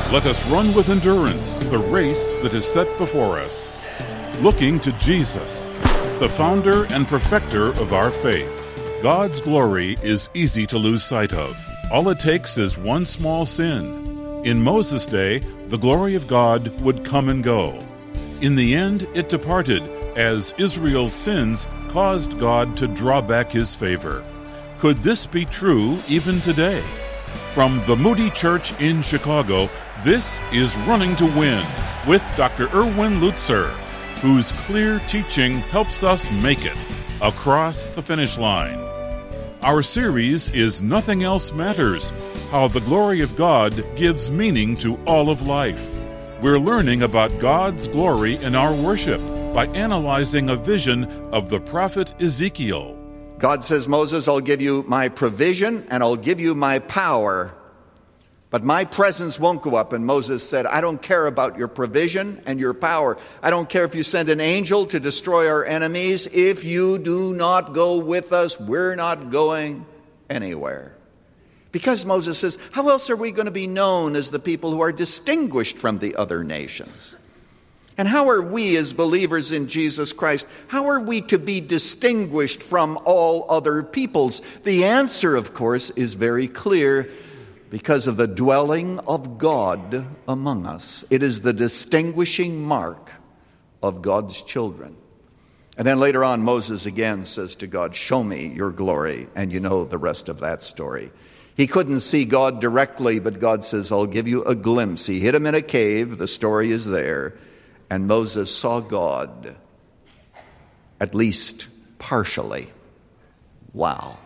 Let us run with endurance the race that is set before us, looking to Jesus, the founder and perfecter of our faith. God's glory is easy to lose sight of. All it takes is one small sin. In Moses' day, the glory of God would come and go. In the end, it departed, as Israel's sins caused God to draw back his favor. Could this be true even today? From the Moody Church in Chicago, this is Running to Win with Dr. Erwin Lutzer, whose clear teaching helps us make it across the finish line. Our series is Nothing Else Matters, how the glory of God gives meaning to all of life. We're learning about God's glory in our worship by analyzing a vision of the prophet Ezekiel. God says, Moses, I'll give you my provision and I'll give you my power, but my presence won't go up. And Moses said, I don't care about your provision and your power. I don't care if you send an angel to destroy our enemies. If you do not go with us, we're not going anywhere. Because Moses says, how else are we going to be known as the people who are distinguished from the other nations? And how are we as believers in Jesus Christ, how are we to be distinguished from all other peoples? The answer, of course, is very clear. Because of the dwelling of God among us. It is the distinguishing mark of God's children. And then later on, Moses again says to God, show me your glory. And you know the rest of that story. He couldn't see God directly, but God says, I'll give you a glimpse. He hid him in a cave. The story is there. And Moses saw God, at least partially. Wow.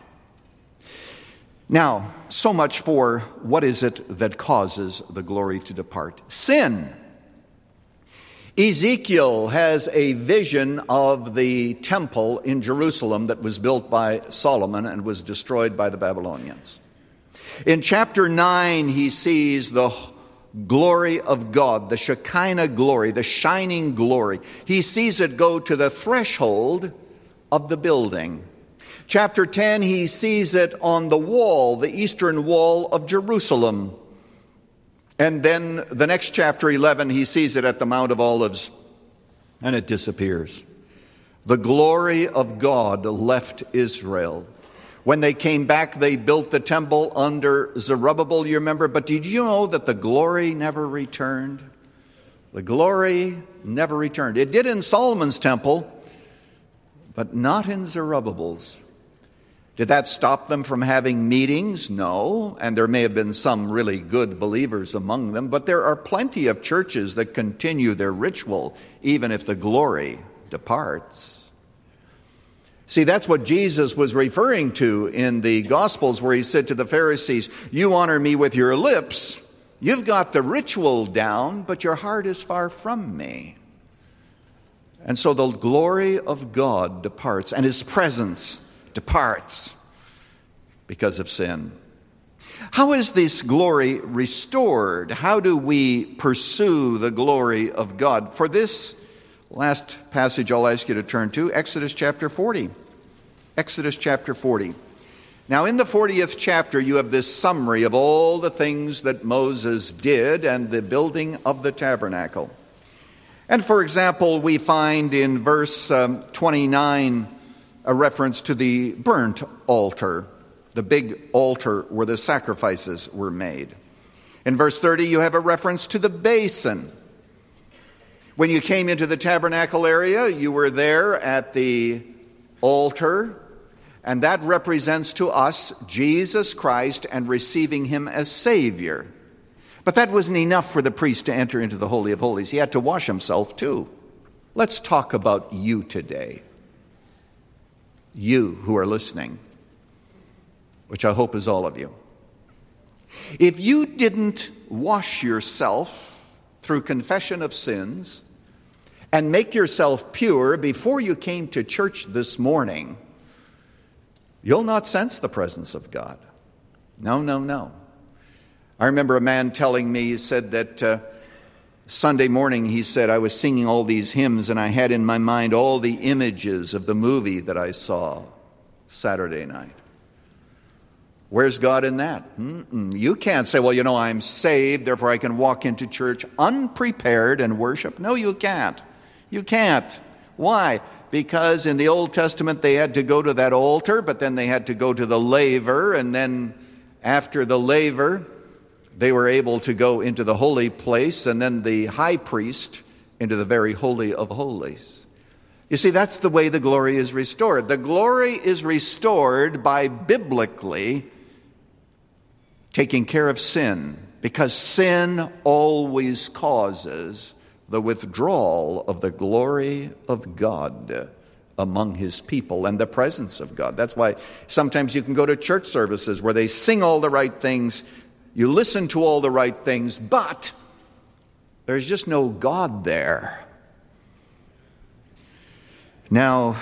Now, so much for what is it that causes the glory to depart? Sin. Ezekiel has a vision of the temple in Jerusalem that was built by Solomon and was destroyed by the Babylonians. In chapter 9, he sees the glory of God, the Shekinah glory, the shining glory. He sees it go to the threshold of the building. Chapter 10, he sees it on the wall, the eastern wall of Jerusalem. And then the next chapter, 11, he sees it at the Mount of Olives, and it disappears. The glory of God left Israel. When they came back, they built the temple under Zerubbabel, you remember. But did you know that the glory never returned? The glory never returned. It did in Solomon's temple, but not in Zerubbabel's. Did that stop them from having meetings? No, and there may have been some really good believers among them, but there are plenty of churches that continue their ritual even if the glory departs. See, that's what Jesus was referring to in the Gospels where he said to the Pharisees, you honor me with your lips, you've got the ritual down, but your heart is far from me. And so the glory of God departs, and his presence departs because of sin. How is this glory restored? How do we pursue the glory of God? For this last passage I'll ask you to turn to, Exodus chapter 40. Exodus chapter 40. Now in the 40th chapter you have this summary of all the things that Moses did and the building of the tabernacle. And for example, we find in verse 29 a reference to the burnt altar, the big altar where the sacrifices were made. In verse 30, you have a reference to the basin. When you came into the tabernacle area, you were there at the altar, and that represents to us Jesus Christ and receiving him as Savior. But that wasn't enough for the priest to enter into the Holy of Holies. He had to wash himself too. Let's talk about you today. You who are listening, which I hope is all of you. If you didn't wash yourself through confession of sins and make yourself pure before you came to church this morning, you'll not sense the presence of God. No. I remember a man telling me, he said that Sunday morning, he said, I was singing all these hymns and I had in my mind all the images of the movie that I saw Saturday night. Where's God in that? You can't say, well, I'm saved, therefore I can walk into church unprepared and worship. No, you can't. You can't. Why? Because in the Old Testament they had to go to that altar, but then they had to go to the laver, and then after the laver they were able to go into the holy place, and then the high priest into the very holy of holies. You see, that's the way the glory is restored. The glory is restored by biblically taking care of sin, because sin always causes the withdrawal of the glory of God among his people and the presence of God. That's why sometimes you can go to church services where they sing all the right things, you listen to all the right things, but there's just no God there. Now,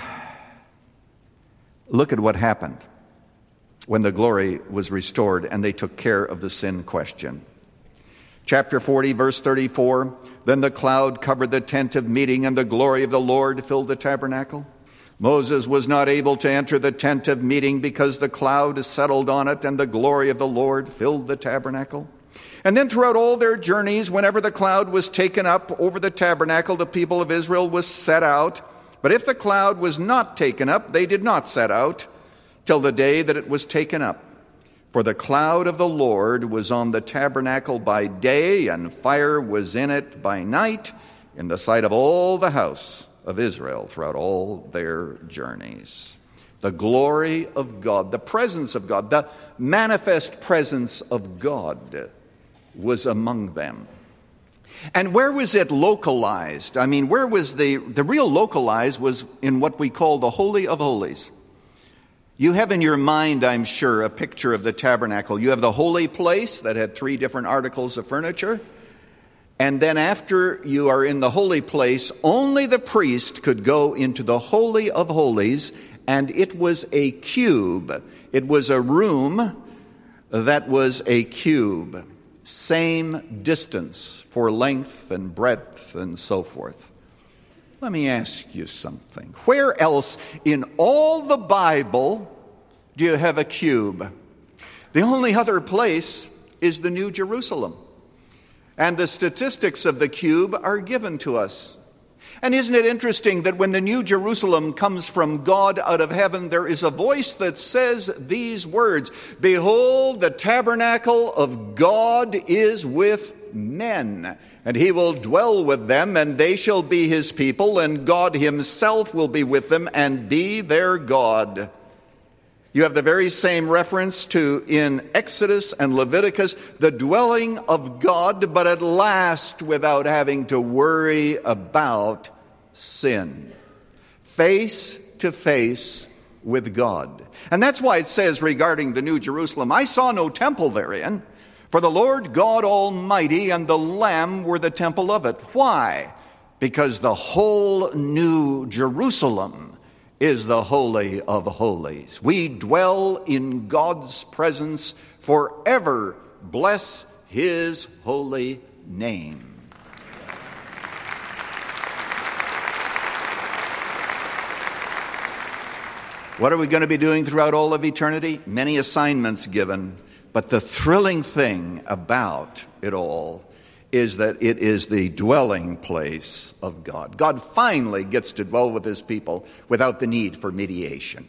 look at what happened when the glory was restored and they took care of the sin question. Chapter 40, verse 34, then the cloud covered the tent of meeting, and the glory of the Lord filled the tabernacle. Moses was not able to enter the tent of meeting because the cloud settled on it, and the glory of the Lord filled the tabernacle. And then throughout all their journeys, whenever the cloud was taken up over the tabernacle, the people of Israel was set out. But if the cloud was not taken up, they did not set out till the day that it was taken up. For the cloud of the Lord was on the tabernacle by day, and fire was in it by night, in the sight of all the house of Israel throughout all their journeys. The glory of God, the presence of God, the manifest presence of God was among them. And where was it localized? Where was the real localized was in what we call the Holy of Holies. You have in your mind, I'm sure, a picture of the tabernacle. You have the holy place that had 3 different articles of furniture. And then after you are in the holy place, only the priest could go into the Holy of Holies, and it was a cube. It was a room that was a cube. Same distance for length and breadth and so forth. Let me ask you something. Where else in all the Bible do you have a cube? The only other place is the New Jerusalem. And the statistics of the cube are given to us. And isn't it interesting that when the New Jerusalem comes from God out of heaven, there is a voice that says these words, "Behold, the tabernacle of God is with men, and he will dwell with them, and they shall be his people, and God himself will be with them and be their God." You have the very same reference to in Exodus and Leviticus, the dwelling of God, but at last without having to worry about sin. Face to face with God. And that's why it says regarding the New Jerusalem, "I saw no temple therein, for the Lord God Almighty and the Lamb were the temple of it." Why? Because the whole New Jerusalem is the Holy of Holies. We dwell in God's presence forever. Bless his holy name. What are we going to be doing throughout all of eternity? Many assignments given. But the thrilling thing about it all is that it is the dwelling place of God. God finally gets to dwell with his people without the need for mediation.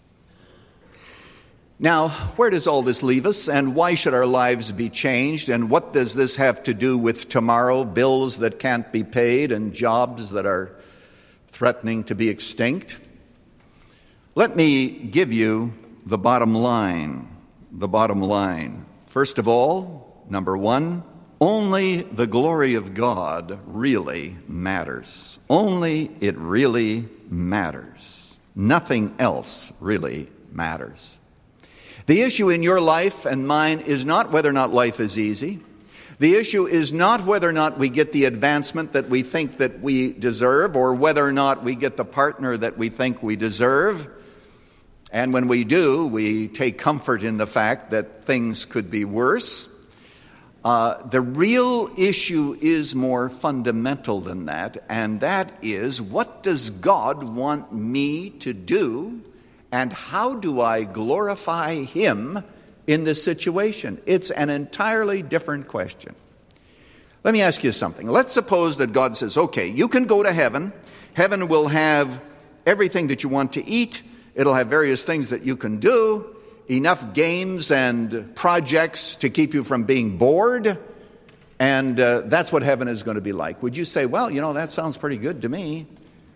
Now, where does all this leave us, and why should our lives be changed, and what does this have to do with tomorrow, bills that can't be paid and jobs that are threatening to be extinct? Let me give you the bottom line. The bottom line. First of all, number one, only the glory of God really matters. Only it really matters. Nothing else really matters. The issue in your life and mine is not whether or not life is easy. The issue is not whether or not we get the advancement that we think that we deserve, or whether or not we get the partner that we think we deserve. And when we do, we take comfort in the fact that things could be worse. The real issue is more fundamental than that, and that is, what does God want me to do, and how do I glorify him in this situation. It's an entirely different question. Let me ask you something. Let's suppose that God says, okay, you can go to heaven. Heaven will have everything that you want to eat. It'll have various things that you can do, enough games and projects to keep you from being bored. And that's what heaven is going to be like. Would you say, well, that sounds pretty good to me?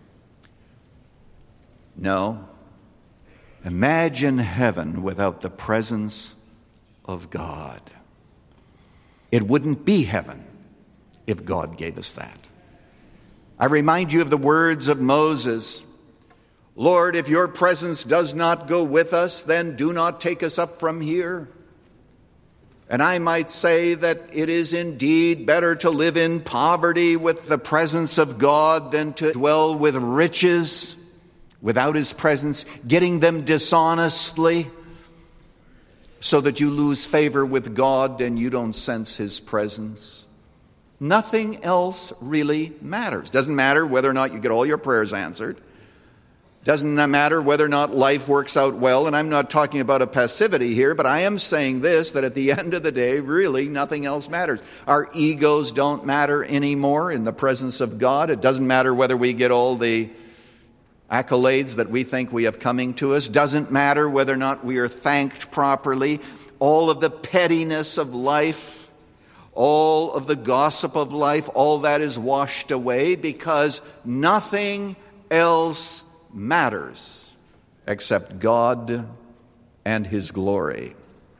No. Imagine heaven without the presence of God. It wouldn't be heaven if God gave us that. I remind you of the words of Moses. Lord, if your presence does not go with us, then do not take us up from here. And I might say that it is indeed better to live in poverty with the presence of God than to dwell with riches without His presence, getting them dishonestly so that you lose favor with God and you don't sense His presence. Nothing else really matters. Doesn't matter whether or not you get all your prayers answered. Doesn't matter whether or not life works out well. And I'm not talking about a passivity here, but I am saying this, that at the end of the day, really nothing else matters. Our egos don't matter anymore in the presence of God. It doesn't matter whether we get all the accolades that we think we have coming to us. Doesn't matter whether or not we are thanked properly. All of the pettiness of life, all of the gossip of life, all that is washed away because nothing else matters except God and His glory.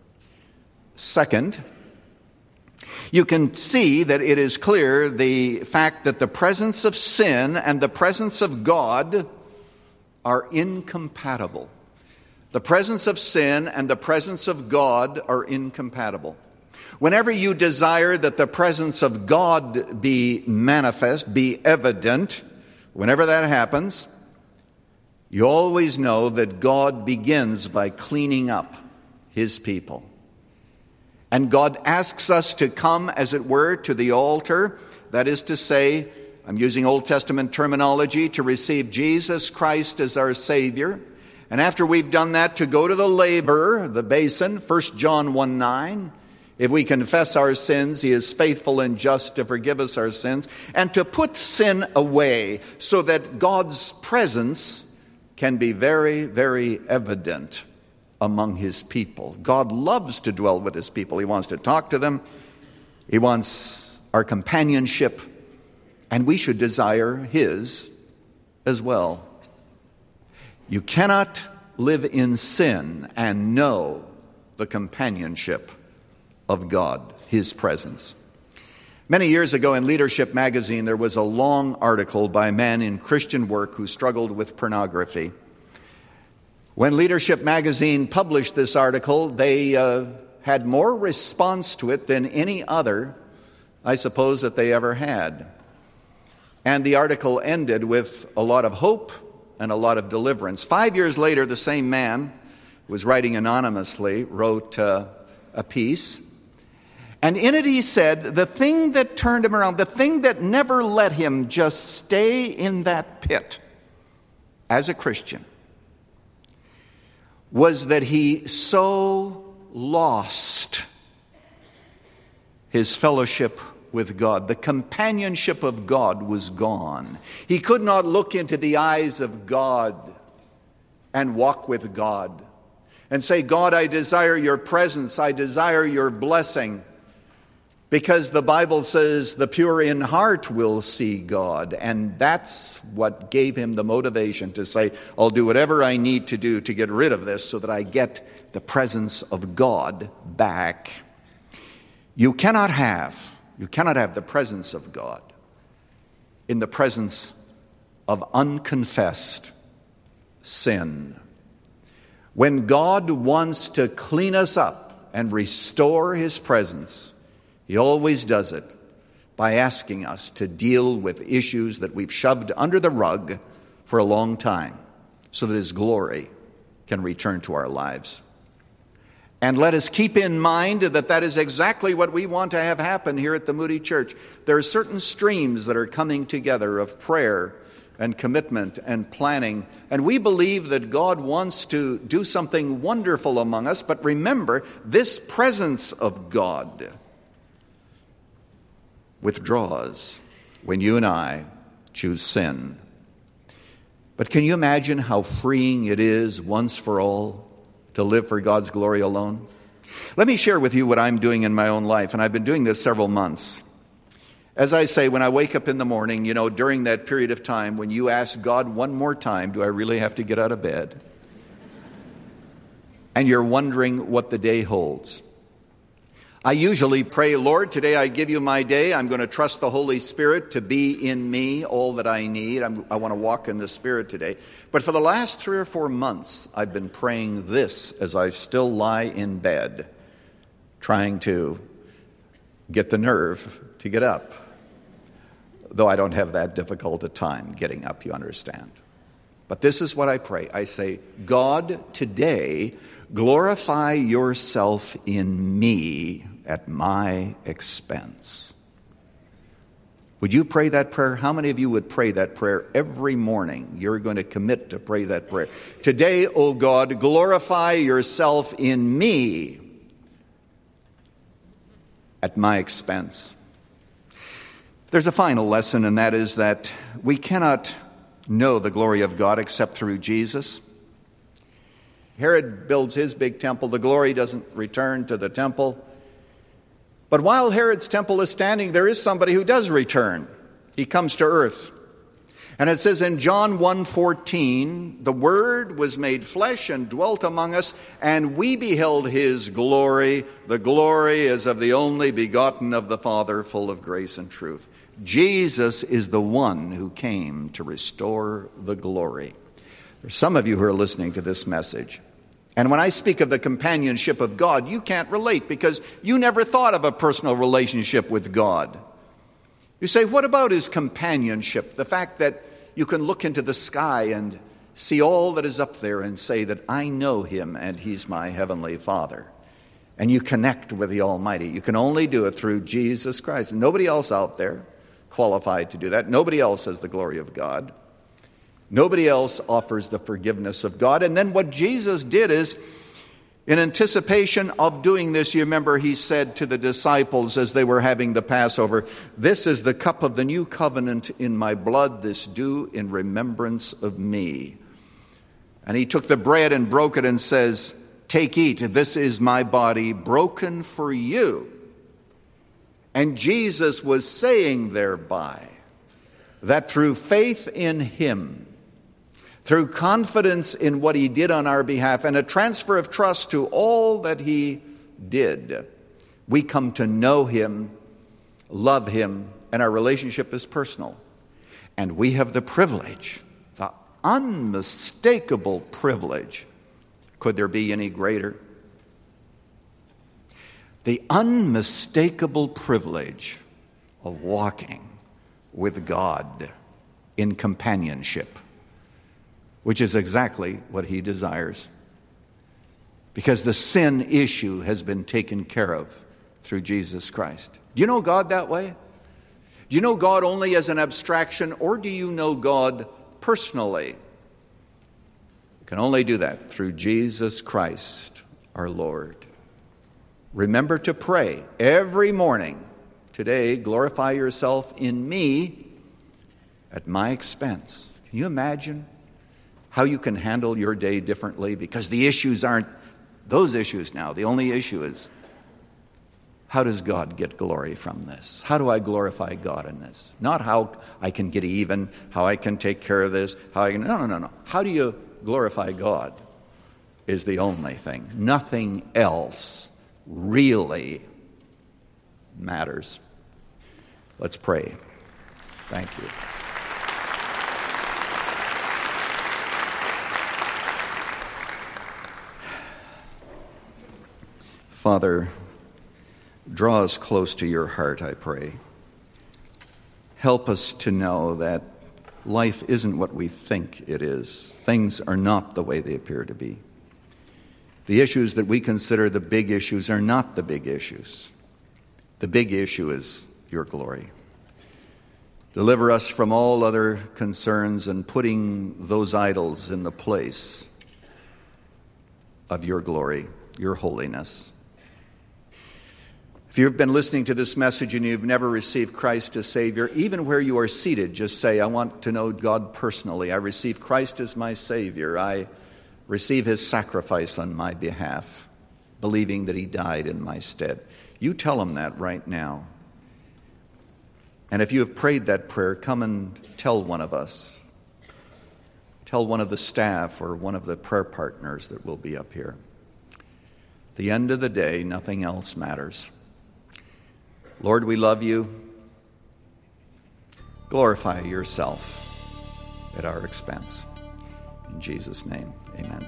Second, you can see that it is clear the fact that the presence of sin and the presence of God are incompatible. The presence of sin and the presence of God are incompatible. Whenever you desire that the presence of God be manifest, be evident, whenever that happens, you always know that God begins by cleaning up His people. And God asks us to come, as it were, to the altar. That is to say, I'm using Old Testament terminology, to receive Jesus Christ as our Savior. And after we've done that, to go to the laver, the basin, 1 John 1:9. If we confess our sins, He is faithful and just to forgive us our sins, and to put sin away so that God's presence can be very, very evident among His people. God loves to dwell with His people. He wants to talk to them. He wants our companionship, and we should desire His as well. You cannot live in sin and know the companionship of God, His presence. Many years ago in Leadership magazine, there was a long article by a man in Christian work who struggled with pornography. When Leadership magazine published this article, they had more response to it than any other, I suppose, that they ever had. And the article ended with a lot of hope and a lot of deliverance. 5 years later, the same man, who was writing anonymously, wrote a piece. And in it he said, the thing that turned him around, the thing that never let him just stay in that pit as a Christian, was that he so lost his fellowship with God. The companionship of God was gone. He could not look into the eyes of God and walk with God and say, God, I desire your presence. I desire your blessing. Because the Bible says the pure in heart will see God. And that's what gave him the motivation to say, I'll do whatever I need to do to get rid of this so that I get the presence of God back. You cannot have the presence of God in the presence of unconfessed sin. When God wants to clean us up and restore his presence, he always does it by asking us to deal with issues that we've shoved under the rug for a long time so that his glory can return to our lives. And let us keep in mind that that is exactly what we want to have happen here at the Moody Church. There are certain streams that are coming together of prayer and commitment and planning. And we believe that God wants to do something wonderful among us. But remember, this presence of God withdraws when you and I choose sin. But can you imagine how freeing it is once for all to live for God's glory alone? Let me share with you what I'm doing in my own life, and I've been doing this several months. As I say, when I wake up in the morning, during that period of time when you ask God one more time, do I really have to get out of bed? And you're wondering what the day holds. I usually pray, Lord, today I give you my day. I'm going to trust the Holy Spirit to be in me all that I need. I want to walk in the Spirit today. But for the last 3 or 4 months, I've been praying this as I still lie in bed, trying to get the nerve to get up. Though I don't have that difficult a time getting up, you understand. But this is what I pray. I say, God, today, glorify yourself in me at my expense. Would you pray that prayer? How many of you would pray that prayer every morning? You're going to commit to pray that prayer. Today, O God, glorify yourself in me at my expense. There's a final lesson, and that is that we cannot know the glory of God except through Jesus. Herod builds his big temple. The glory doesn't return to the temple. But while Herod's temple is standing, there is somebody who does return. He comes to earth. And it says in John 1:14, the Word was made flesh and dwelt among us, and we beheld his glory. The glory is of the only begotten of the Father, full of grace and truth. Jesus is the one who came to restore the glory. There's some of you who are listening to this message. And when I speak of the companionship of God, you can't relate because you never thought of a personal relationship with God. You say, what about his companionship? The fact that you can look into the sky and see all that is up there and say that I know him and he's my heavenly Father. And you connect with the Almighty. You can only do it through Jesus Christ. And nobody else out there qualified to do that. Nobody else has the glory of God. Nobody else offers the forgiveness of God. And then what Jesus did is, in anticipation of doing this, you remember he said to the disciples as they were having the Passover, this is the cup of the new covenant in my blood, this do in remembrance of me. And he took the bread and broke it and says, take, eat, this is my body broken for you. And Jesus was saying thereby that through faith in him, through confidence in what he did on our behalf, and a transfer of trust to all that he did, we come to know him, love him, and our relationship is personal. And we have the privilege, the unmistakable privilege, could there be any greater? The unmistakable privilege of walking with God in companionship, which is exactly what he desires. Because the sin issue has been taken care of through Jesus Christ. Do you know God that way? Do you know God only as an abstraction, or do you know God personally? You can only do that through Jesus Christ, our Lord. Remember to pray every morning. Today, glorify yourself in me at my expense. Can you imagine how you can handle your day differently? Because the issues aren't those issues now. The only issue is, how does God get glory from this? How do I glorify God in this? Not how I can get even, how I can take care of this, how I can... No. How do you glorify God is the only thing. Nothing else really matters. Let's pray. Thank you. Father, draw us close to your heart, I pray. Help us to know that life isn't what we think it is. Things are not the way they appear to be. The issues that we consider the big issues are not the big issues. The big issue is your glory. Deliver us from all other concerns and putting those idols in the place of your glory, your holiness. If you've been listening to this message and you've never received Christ as Savior, even where you are seated, just say, I want to know God personally. I receive Christ as my Savior. I receive his sacrifice on my behalf, believing that he died in my stead. You tell him that right now. And if you have prayed that prayer, come and tell one of us. Tell one of the staff or one of the prayer partners that will be up here. At the end of the day, nothing else matters. Lord, we love you. Glorify yourself at our expense. In Jesus' name, amen.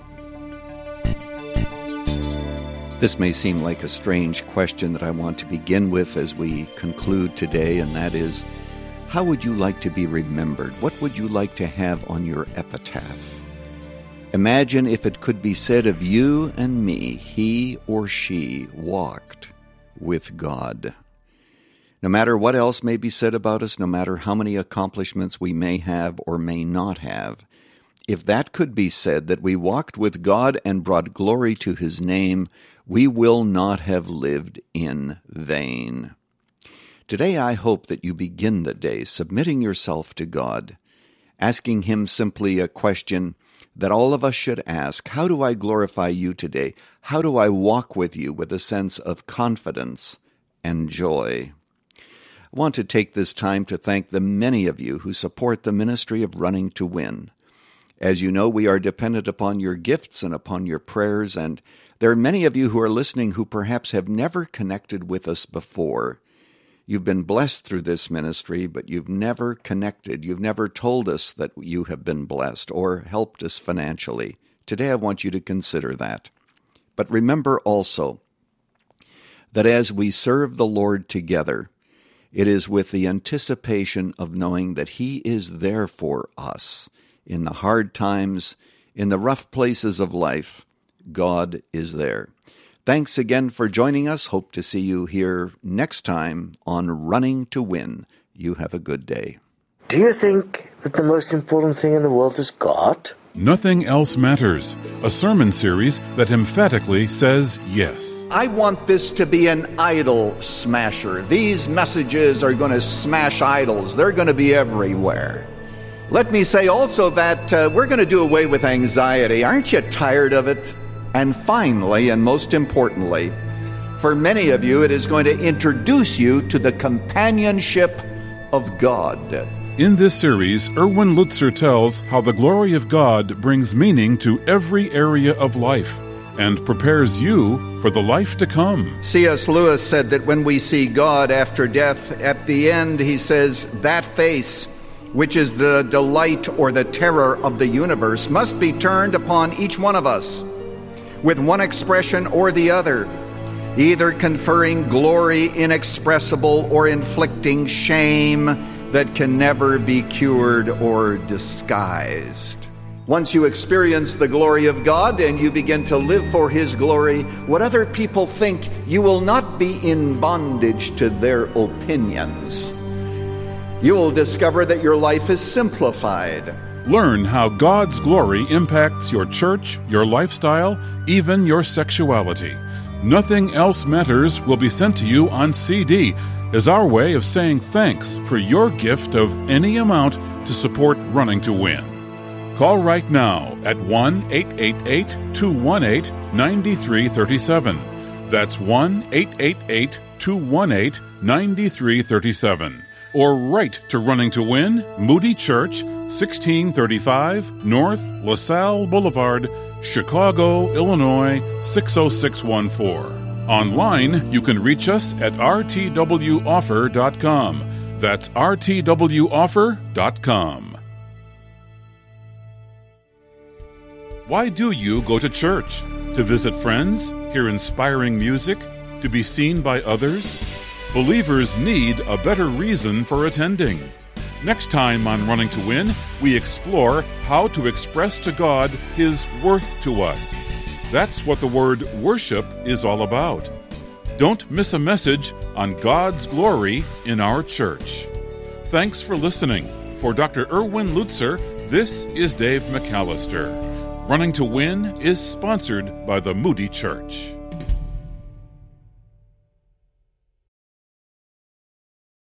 This may seem like a strange question that I want to begin with as we conclude today, and that is, how would you like to be remembered? What would you like to have on your epitaph? Imagine if it could be said of you and me, he or she walked with God. No matter what else may be said about us, no matter how many accomplishments we may have or may not have, if that could be said, that we walked with God and brought glory to his name, we will not have lived in vain. Today I hope that you begin the day submitting yourself to God, asking him simply a question that all of us should ask. How do I glorify you today? How do I walk with you with a sense of confidence and joy? I want to take this time to thank the many of you who support the ministry of Running to Win. As you know, we are dependent upon your gifts and upon your prayers, and there are many of you who are listening who perhaps have never connected with us before. You've been blessed through this ministry, but you've never connected. You've never told us that you have been blessed or helped us financially. Today I want you to consider that. But remember also that as we serve the Lord together, it is with the anticipation of knowing that he is there for us. In the hard times, in the rough places of life, God is there. Thanks again for joining us. Hope to see you here next time on Running to Win. You have a good day. Do you think that the most important thing in the world is God? Nothing Else Matters, a sermon series that emphatically says yes. I want this to be an idol smasher. These messages are going to smash idols. They're going to be everywhere. Let me say also that we're going to do away with anxiety. Aren't you tired of it? And finally, and most importantly, for many of you, it is going to introduce you to the companionship of God. In this series, Erwin Lutzer tells how the glory of God brings meaning to every area of life and prepares you for the life to come. C.S. Lewis said that when we see God after death, at the end, he says, that face, which is the delight or the terror of the universe, must be turned upon each one of us with one expression or the other, either conferring glory inexpressible or inflicting shame that can never be cured or disguised. Once you experience the glory of God and you begin to live for his glory, what other people think, you will not be in bondage to their opinions. You will discover that your life is simplified. Learn how God's glory impacts your church, your lifestyle, even your sexuality. Nothing Else Matters will be sent to you on CD as our way of saying thanks for your gift of any amount to support Running to Win. Call right now at 1-888-218-9337. That's 1-888-218-9337. Or write to Running to Win, Moody Church, 1635 North LaSalle Boulevard, Chicago, Illinois, 60614. Online, you can reach us at rtwoffer.com. That's rtwoffer.com. Why do you go to church? To visit friends? Hear inspiring music? To be seen by others? Believers need a better reason for attending. Next time on Running to Win, we explore how to express to God his worth to us. That's what the word worship is all about. Don't miss a message on God's glory in our church. Thanks for listening. For Dr. Erwin Lutzer, this is Dave McAllister. Running to Win is sponsored by the Moody Church.